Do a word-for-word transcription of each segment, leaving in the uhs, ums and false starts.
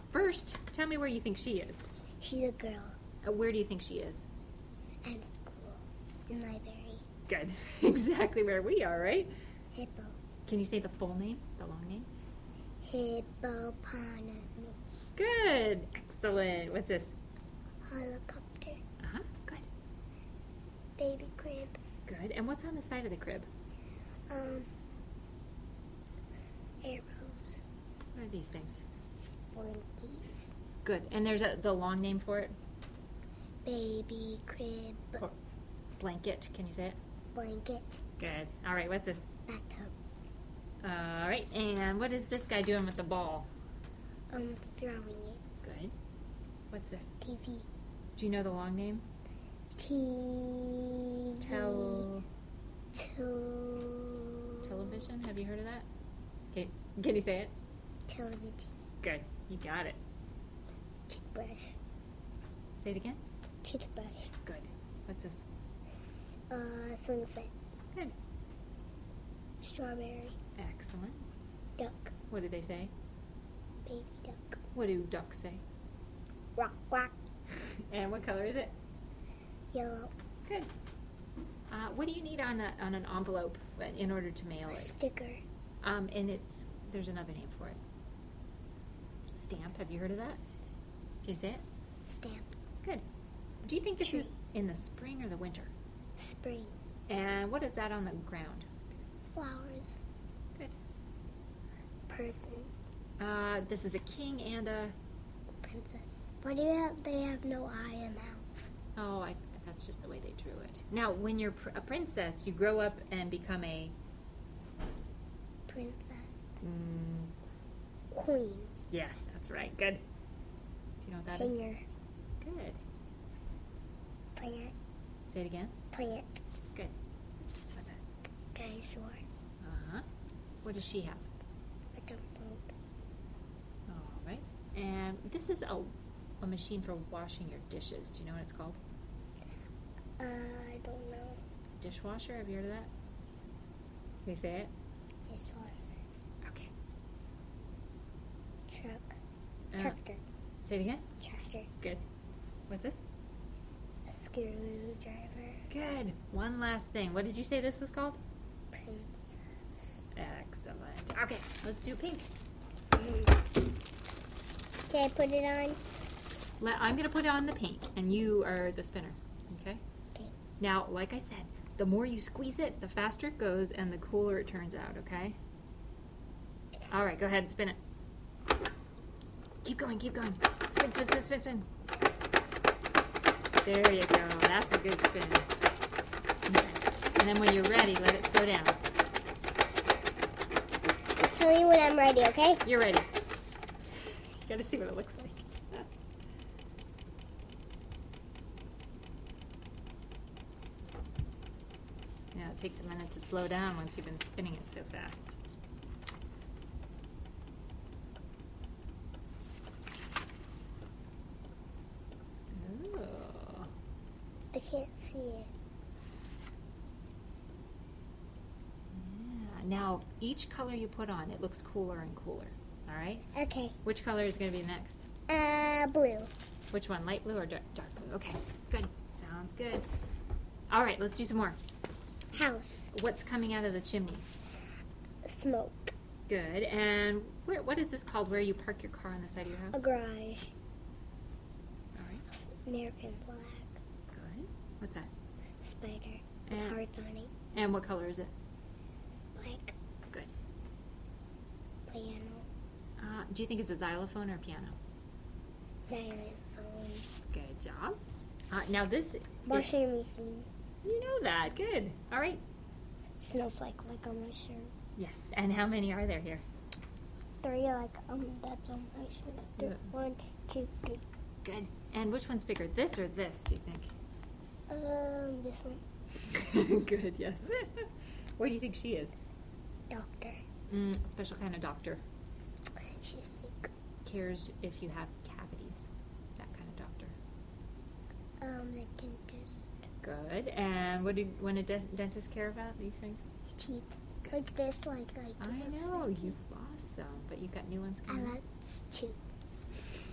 first, tell me where you think she is. She's a girl. Uh, where do you think she is? At school. In library. Good. Exactly where we are, right? Hippo. Can you say the full name, the long name? Hippopotamus. Good. Excellent. What's this? Helicopter. Uh-huh. Good. Baby crib. Good. And what's on the side of the crib? Um. Arrows. What are these things? Blinkies. Good. And there's a, the long name for it? Baby crib. Or blanket. Can you say it? Blanket. Good. All right. What's this? Bathtub. All right. And what is this guy doing with the ball? Um, throwing it. Good. What's this? T V. Do you know the long name? T V. Tel... Tel- Television? Have you heard of that? Okay. Can you say it? Television. Good. You got it. Toothbrush. Say it again. Toothbrush. Good. What's this? Uh, swing set. Good. Strawberry. Excellent. Duck. What do they say? Baby duck. What do ducks say? Quack, quack. And what color is it? Yellow. Good. Uh, what do you need on a, on an envelope in order to mail it? Sticker. Um, and it's there's another name for it. Stamp. Have you heard of that? Can you say it? Stamp. Good. Do you think this Tree. is in the spring or the winter? Spring. And what is that on the ground? Flowers. Good. Person. Uh, this is a king and a... Princess. Why do you have, they have no eye and mouth? Oh, I, that's just the way they drew it. Now, when you're pr- a princess, you grow up and become a... Princess. Mm, Queen. yes, that's right. Good. Do you know what that is? Hanger. Good. Plant. Say it again. Plant. Good. What's that? Dinosaur. Uh-huh. What does she have? I don't know. All right. And this is a, a machine for washing your dishes. Do you know what it's called? Uh, I don't know. Dishwasher? Have you heard of that? Can you say it? Dishwasher. Okay. Truck. Uh, Tractor. Say it again. Tractor. Good. What's this? A screwdriver. Good. One last thing. What did you say this was called? Princess. Excellent. Okay, let's do pink. Can I put it on? Let, I'm going to put on the paint, and you are the spinner. Okay? Okay. Now, like I said, the more you squeeze it, the faster it goes, and the cooler it turns out, okay? All right, go ahead and spin it. Keep going, keep going. Spin, spin, spin, spin, spin. There you go. That's a good spin. Okay. And then when you're ready, let it slow down. Tell me when I'm ready, okay? You're ready. You gotta see what it looks like. Yeah, it takes a minute to slow down once you've been spinning it so fast. Ooh. I can't see it. Yeah. Now, each color you put on, it looks cooler and cooler. All right? Okay. Which color is going to be next? Uh, blue. Which one, light blue or dark, dark blue? Okay, good. Sounds good. All right, let's do some more. House. What's coming out of the chimney? Smoke. Good. And where, what is this called where you park your car on the side of your house? A garage. All right. American flag. Good. What's that? Spider. With And- hearts on it. And what color is it? Black. Good. Piano. Uh, do you think it's a xylophone or a piano? Xylophone. Good job. Uh, now this, is, Washing machine. you know that. Good. All right. Snowflake like on my shirt. Yes. And how many are there here? Three like um that's on my shirt. Th- Yeah. One, two, three. Good. And which one's bigger, this or this, do you think? Um, this one. Good, yes. What do you think she is? Doctor. Mm, a special kind of doctor. She's sick. Cares if you have cavities. That kind of doctor. Um, the dentist. Good. And what do when a de- dentist care about these things? Teeth. Like this, like like. I this, know like you've lost some, but you got new ones I coming. lost two.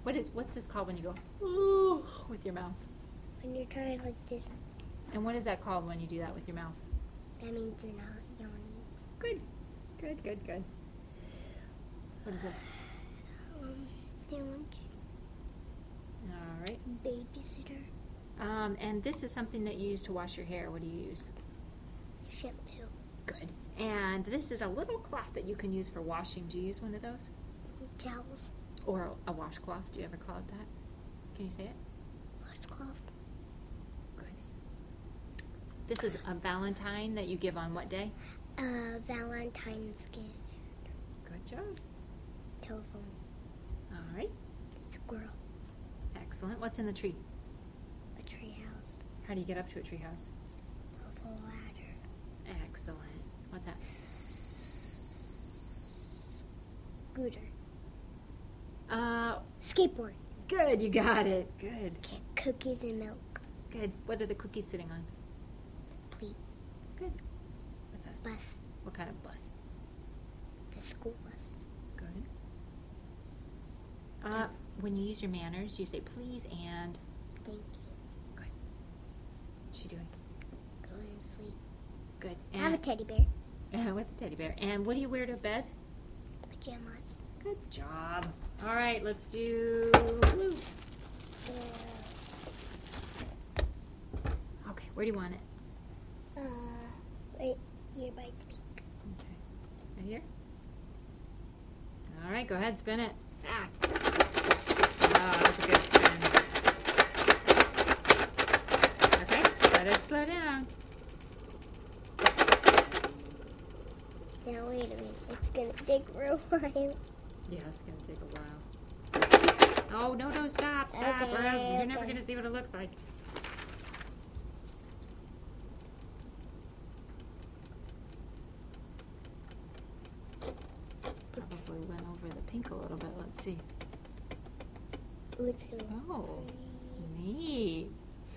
What is what's this called when you go ooh with your mouth? When you're trying like this, And what is that called when you do that with your mouth? that means you're not yawning. Good. Good, good, good. What is this? Um, sandwich, All right. babysitter, Um, and this is something that you use to wash your hair. What do you use? shampoo, Good. And this is a little cloth that you can use for washing. Do you use one of those? towels, Or a, a washcloth? Do you ever call it that? Can you say it? washcloth, Good. This is a Valentine that you give on what day? uh, Valentine's gift, Good job. telephone, All right. squirrel, Excellent. What's in the tree? a treehouse, How do you get up to a treehouse? a ladder, Excellent. What's that? scooter, Uh, skateboard, good. You got it. Good. c- cookies and milk, Good. What are the cookies sitting on? plate, Good. What's that? bus, What kind of bus? the school bus, Good. Uh, when you use your manners, you say please and. thank you, Good. What's she doing? going to sleep, Good. I have a And teddy bear, with the teddy bear. And what do you wear to bed? pajamas, Good job. All right, let's do blue. uh, Okay, where do you want it? uh, right here by the peak, Okay. Right here? All right, go ahead, spin it. Fast. Oh, that's a good spin. Okay, let it slow down. now wait a minute, it's gonna take a real while. Yeah, it's going to take a while. Oh, no, no, stop, stop. or Okay, else You're never okay. going to see what it looks like. Probably went over the pink a little bit. Let's see. Ooh, it's gonna Oh, neat.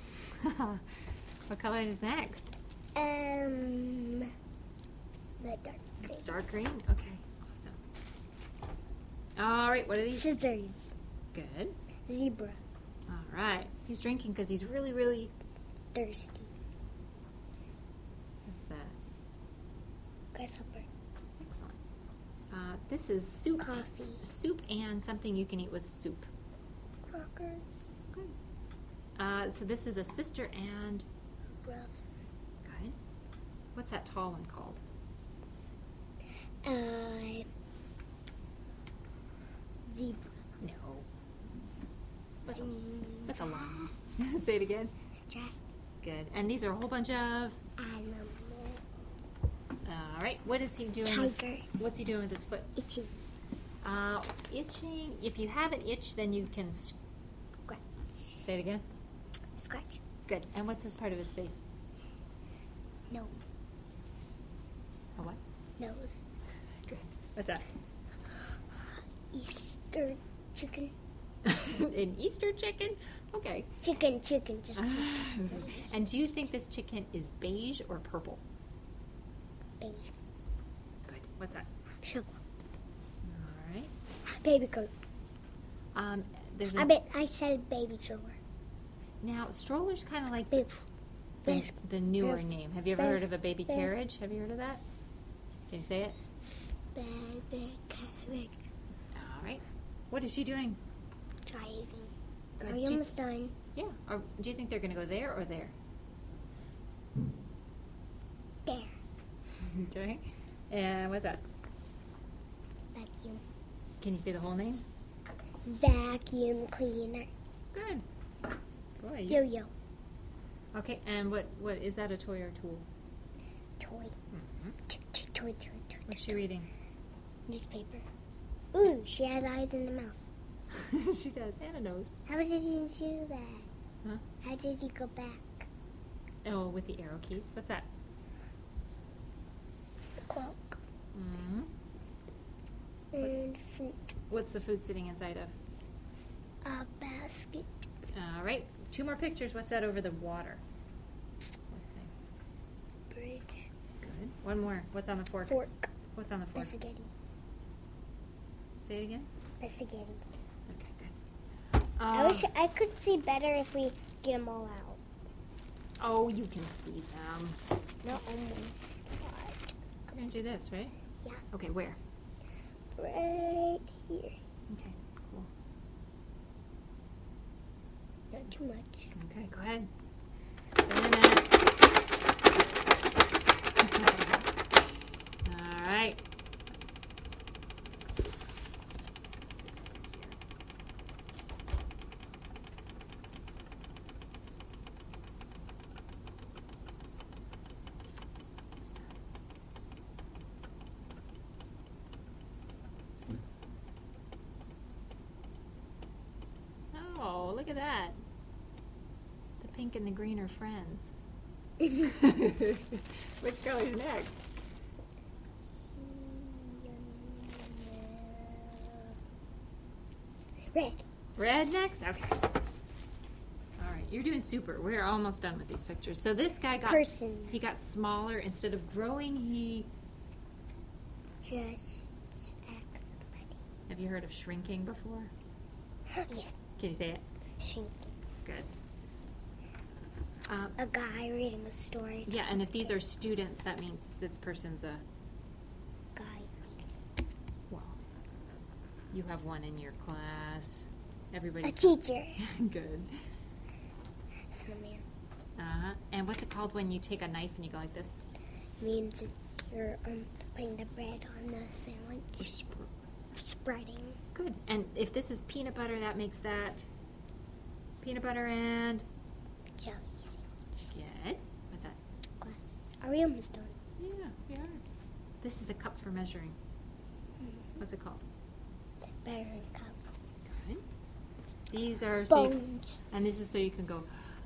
What color is next? Um, the dark green. Dark green? Okay, awesome. All right, what are these? Scissors. Good. Zebra. All right. He's drinking because he's really, really. Thirsty. What's that? Grasshopper. Excellent. Uh, this is soup. Coffee. Soup and something you can eat with soup. Crackers. Good. Uh, so this is a sister and. Brother. Good. What's that tall one called? Uh, zebra. No. With a, Mm, with a line. Say it again. Giraffe. Good. And these are a whole bunch of. Animal. All right. What is he doing? with- Tiger. What's he doing with his foot? Itchy. Uh, itching. If you have an itch, then you can. s- Scratch. Say it again. Scratch. Good. And what's this part of his face? No. A what? Nose. Good. What's that? Easter chicken. An Easter chicken? Okay. Chicken, chicken, just chicken. And do you think this chicken is beige or purple? Baby. Good. What's that? Sugar. All right. Baby coat. Um, there's a, I bet I said baby stroller. now stroller's kind of like Baby. the, Baby. the newer Baby. name. Have you ever Baby. heard of a baby Baby. carriage? Have you heard of that? Can you say it? Baby carrot. All right. What is she doing? Driving. Good. Are Do you you- almost done? yeah. Or do you think they're going to go there or there? There. Okay. And what's that? Vacuum. Can you say the whole name? Vacuum cleaner. Good. Boy. you- Yo-yo. Okay. And what what is that? A toy or a tool? Toy. Mm-hmm. T- t- Toy, toy, toy. What's toy. she reading? Newspaper. Ooh, she has eyes in the mouth. She does. And a nose. How did you do that? Huh? How did you go back? Oh, with the arrow keys. What's that? Clock. Mm-hmm. And fruit. What's the food sitting inside of? A basket. All right. Two more pictures. What's that over the water? This thing. Bridge. Good. One more. What's on the fork? Fork. What's on the A fork? spaghetti. Say it again. A spaghetti. Okay, good. I Um, wish I could see better if we get them all out. Oh, you can see them. Not only. We're going to do this, right? Yeah. Okay, where? Right here. Okay, cool. Not too much. Okay, go ahead. Spin it. All right. Oh, look at that. The pink and the green are friends. Which color's next? Red. Red next? Okay. All right, you're doing super. We're almost done with these pictures. So this guy got Person. he got smaller instead of growing. He Just ask somebody. have you heard of shrinking before? Yes. Can you say it? Shrink. Good. Um, A guy reading a story. yeah, and if these are students, that means this person's a Guy. well. You have one in your class. A Everybody's teacher. good. Snowman. Uh huh. And what's it called when you take a knife and you go like this? Means it's you're um, putting the bread on the sandwich. Spreading. Good. And if this is peanut butter, that makes that peanut butter and Jelly. good. What's that? Glasses. Are we almost done? Yeah, we are. This is a cup for measuring. What's it called? Bearing cup. Good. These are so you, Bones. and this is so you can go.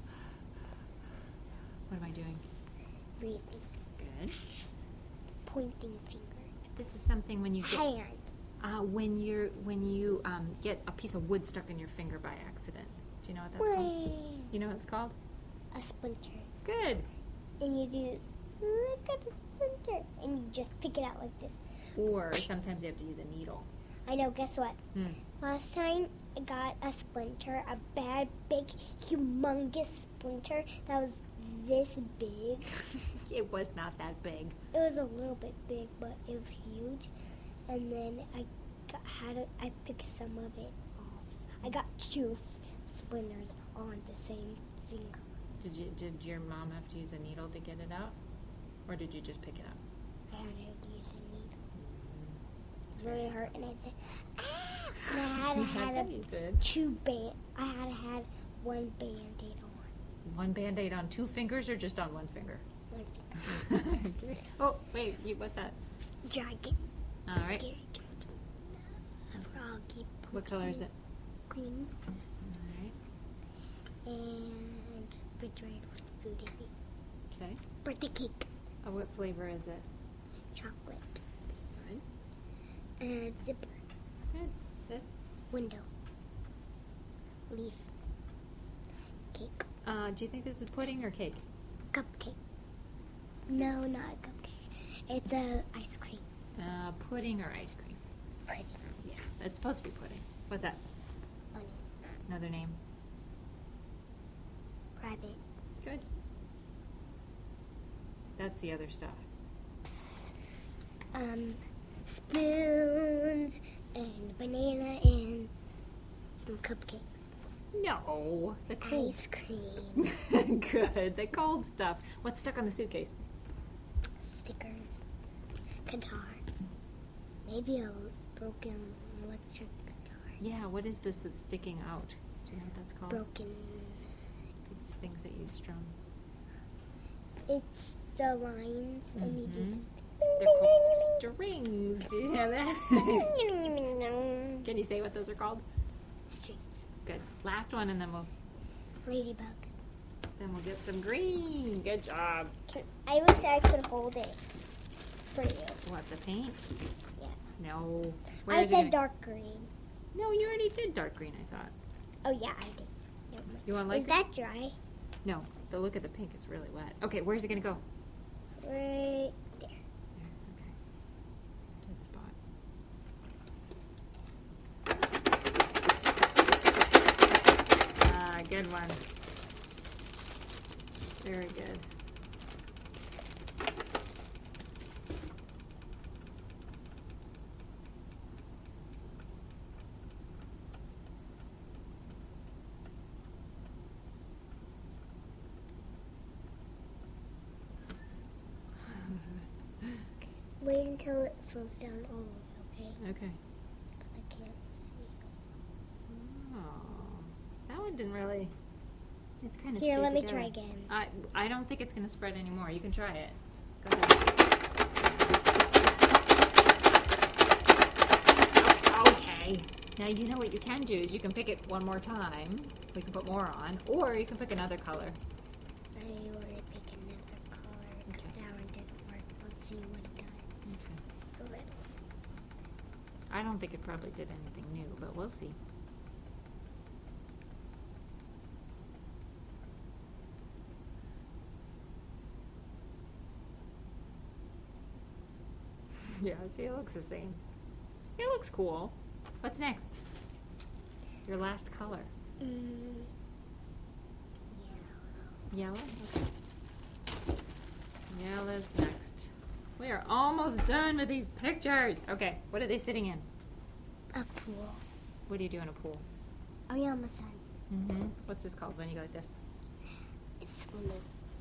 What am I doing? Breathing. Good. Pointing finger. This is something when you get Hand. uh, when you're when you um, get a piece of wood stuck in your finger by accident. Do you know what that's called? Whee! You know what it's called? A splinter. Good. And you do this. Look at the splinter. And you just pick it out like this. Or sometimes you have to use a needle. I know, guess what? Hmm. Last time I got a splinter, a bad, big, humongous splinter that was this big. It was not that big. It was a little bit big, but it was huge. And then I got, had a, I picked some of it off. I got two f- splinters on the same finger. Did you did your mom have to use a needle to get it out, or did you just pick it up? I had to use a needle. It was really hurt, and I said, ah! And I had to had I a bet you did. two band. I had to had one band-aid on. One Band-Aid on two fingers or just on one finger? One finger. Okay. Oh, wait, you, what's that? Giant. All right. Scary giant. A froggy. What color is it? Green. All right. And refrigerator with food in it. Okay. Birthday cake. Oh, what flavor is it? Chocolate. Good. And zipper. Good. This? Window. Leaf. Cake. Uh, do you think this is pudding or cake? Cupcake. No, not a cupcake. It's a ice cream. Uh, pudding or ice cream? Pudding. Yeah, it's supposed to be pudding. What's that? Bunny. Another name? Rabbit. Good. That's the other stuff. Um, spoons and banana and some cupcakes. No, the cold. Ice cream. Good. The cold stuff. What's stuck on the suitcase? Stickers. Guitar. Maybe a broken electric guitar. Yeah. What is this that's sticking out? Do you know what that's called? Broken. These things that you strum. It's the lines and you Mhm. just. They're called strings. Do you know that? Can you say what those are called? Strings. Good. Last one, and then we'll Ladybug. then we'll get some green. Good job. Can, I wish I could hold it for you. What, the paint? Yeah. No. Where I is it said gonna- dark green. No, you already did dark green. I thought. Oh yeah, I did. Never mind. You want Is light? that dry? No. The look of the pink is really wet. Okay, where's it gonna go? Right there. There. Okay. Good spot. Good one. Very good. Wait until it slows down all the way, okay? Okay. I can't see. Oh, that one didn't really. It kind of Here, stayed let me together. try again. I I don't think it's gonna spread anymore. You can try it. Go ahead. Okay. Now you know what you can do is you can pick it one more time. We can put more on, or you can pick another color. I want to pick another color because Okay. that one didn't work. Let's see what it does. Okay. Go ahead. I don't think it probably did anything new, but we'll see. Yeah, see, it looks the same. It looks cool. What's next? Your last color. Mm, Yellow? Okay. Yellow's next. We are almost done with these pictures. Okay, what are they sitting in? a pool. What do you do in a pool? Oh yeah, my son. Mm-hmm. What's this called when you go like this? It's swimming.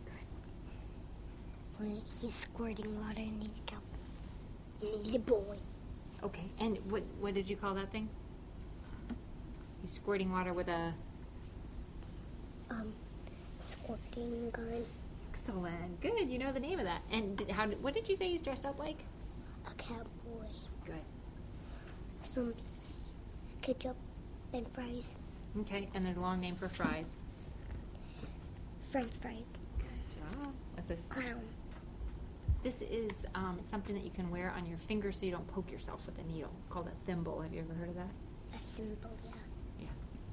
When he's squirting water and he's a cup. And he's a boy. Okay, and what what did you call that thing? He's squirting water with a... Um, squirting gun. Excellent. Good, you know the name of that. And did, how? Did, what did you say he's dressed up like? A cowboy. Good. Some s- ketchup and fries. Okay, and there's a long name for fries. French fries. Good job. What's this? Clown. This is um, something that you can wear on your finger so you don't poke yourself with a needle. It's called a thimble. Have you ever heard of that? A thimble, yeah. Yeah.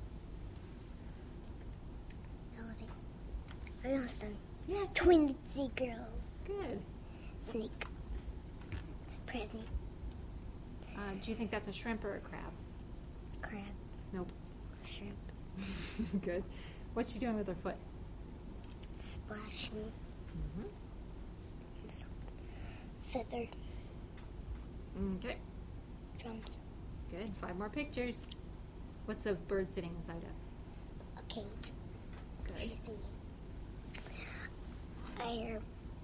Melody. I'm almost done. Yes. Twinsy girls. Good. Snake. Present. Uh, do you think that's a shrimp or a crab? Crab. Nope. Shrimp. Good. What's she doing with her foot? Splashing. Mm-hmm. Feather. Okay. Drums. Good. Five more pictures. What's the bird sitting inside of? A cage. Good. She's singing. I hear.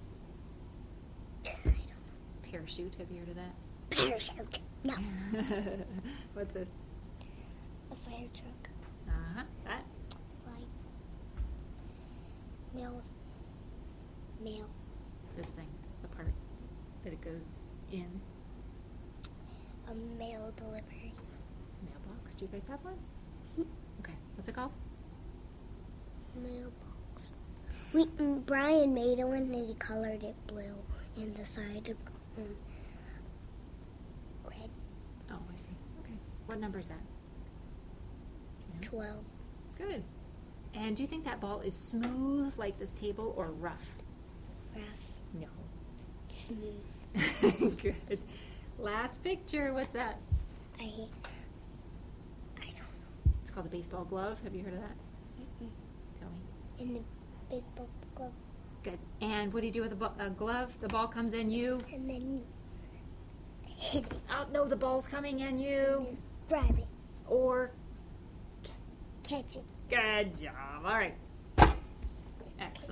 I don't know. Parachute. Have you heard of that? Parachute. No. What's this? A fire truck. Uh-huh. That. Slide. Mail. Mail. This thing. The part that it goes in. A mail delivery. Mailbox. Do you guys have one? Hmm. Okay. What's it called? Mailbox. We mm, Brian made one and he colored it blue in the side of um, red. Oh, I see. Okay. What number is that? Yeah. Twelve. Good. And do you think that ball is smooth like this table or rough? Rough. No. Smooth. Good. Last picture. What's that? I. I don't know. It's called a baseball glove. Have you heard of that? Mm-mm. Tell me. In the baseball glove. Good. And what do you do with a, bo- a glove? The ball comes in you. And then hit it. Oh, no, the ball's coming in you. Grab it. Or Catch it. good job. All right.